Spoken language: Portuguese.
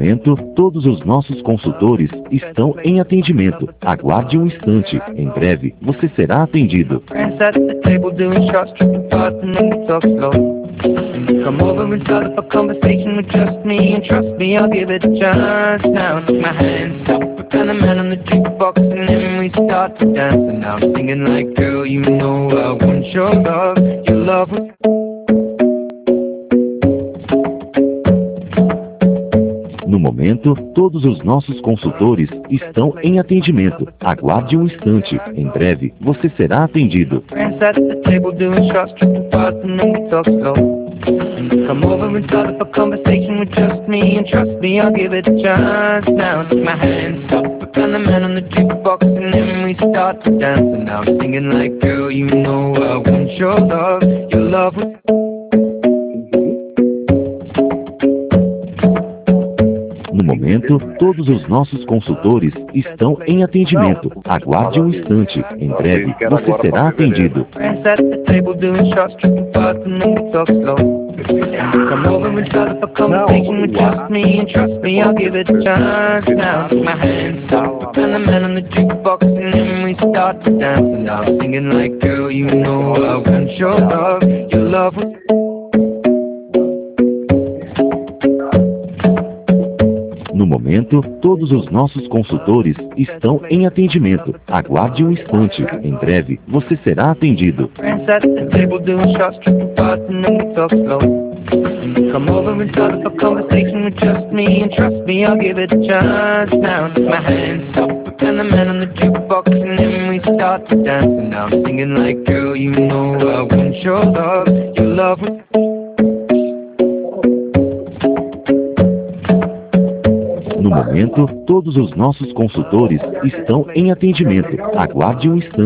momento, todos os nossos consultores estão em atendimento. Aguarde um instante. Em breve, você será atendido. Friends at the table doing shots, tripping fast, and then we talk slow. Come over and start up a conversation with just me, and trust me, I'll give it a chance. Now take my hand, stop, put down the man on the jukebox, and then we start to dance. And I'm singing like, girl, you know I want your love. Your love was... No momento, todos os nossos consultores estão em atendimento. Aguarde um instante. Em breve, você será atendido. Friends at the table doing shots, tripping fast, and then we talk slow. Come over and start up a conversation with just me, and trust me, I'll give it a chance. Now take my hand, stop, put down the man on the jukebox, and then we start to dance. And now I'm singing like, girl, you know I want your love. Your love was... No momento, todos os nossos consultores estão em atendimento. Aguarde um instante. Em breve, você será atendido. Friends at the table doing shots, tripping fast, and then we talk slow. Come over and start up a conversation with just me, and trust me, I'll give it a chance. Now take my hand, stop, put down the man on the jukebox, and then we start to dance. And now I'm singing like, girl, you know I want your love. Your love was... No momento, todos os nossos consultores estão em atendimento. Aguarde um instante. Em breve, você será atendido. Friends at the table doing shots, tripping fast, and then we talk slow. Come over and start up a conversation with just me, and trust me, I'll give it a chance. Now take my hand, stop, put down the man on the jukebox, and then we start to dance. And now I'm singing like, girl, you know I want your love. Your love was... No momento, todos os nossos consultores estão em atendimento. Aguarde um instante.